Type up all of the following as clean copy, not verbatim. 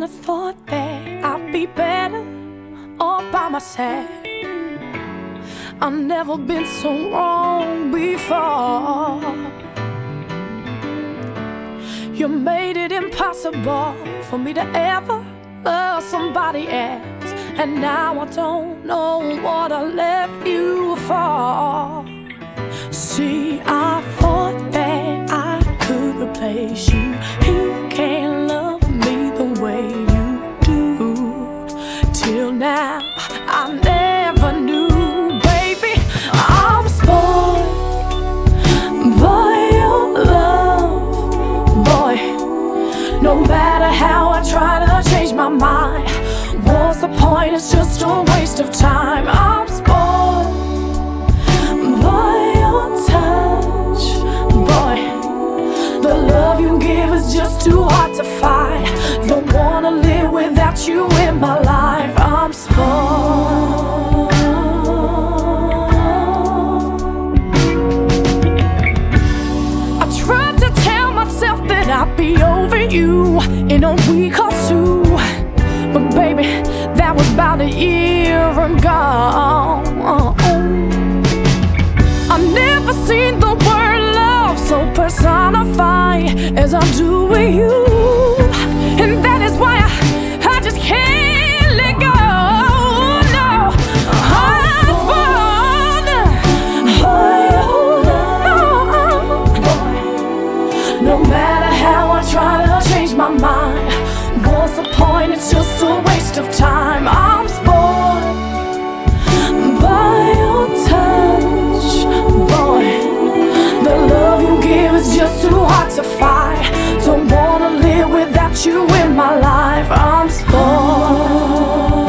kinda thought that I'd be better all by myself. I've never been so wrong before. You made it impossible for me to ever love somebody else, and now I don't know what I left you for. See, I thought that I could replace you. You can't love me the way you do. Till now, I never knew, baby, I'm spoiled by your love, boy. No matter how I try to change my mind, what's the point? It's just a waste of time. I'm spoiled by your touch, boy. The love you give is just too hard to find. Don't wanna live without you in my life. I'm spoiled. I tried to tell myself that I'd be over you in a week or two, but baby, that was about a year ago. I've never seen the word love so personified as I do with you, and that is why I just can't let go. No, I'm spoiled. No matter how I try to change my mind, what's the point? It's just a waste of time. I'm spoiled by your touch, boy. The love you give is just too hard to find. Don't wanna live without you in my life. I'm spoiled,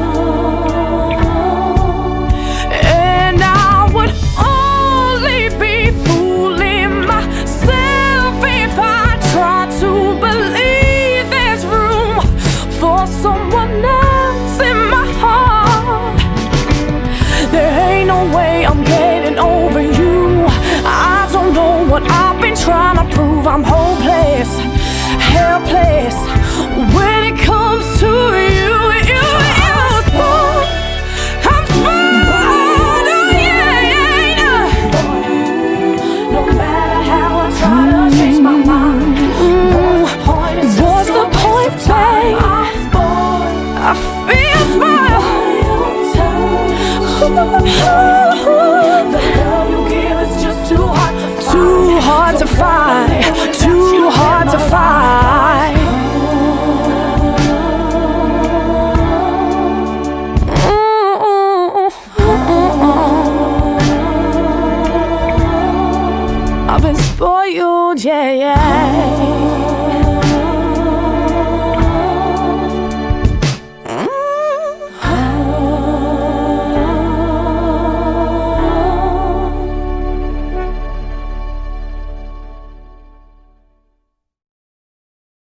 and I would only be fooling myself if I tried to believe there's room for someone else in my heart. There ain't no way I'm getting over you. I don't know what I've been trying to prove. I'm hopeless, helpless when it comes to you. You're spoiled. I'm spoiled. Oh yeah. No matter how I try to change my mind, what's the point? Babe? I'm spoiled. I feel spoiled. The love you give is just too hard to find. Too hard to find. Too hard to find. I've been spoiled, yeah.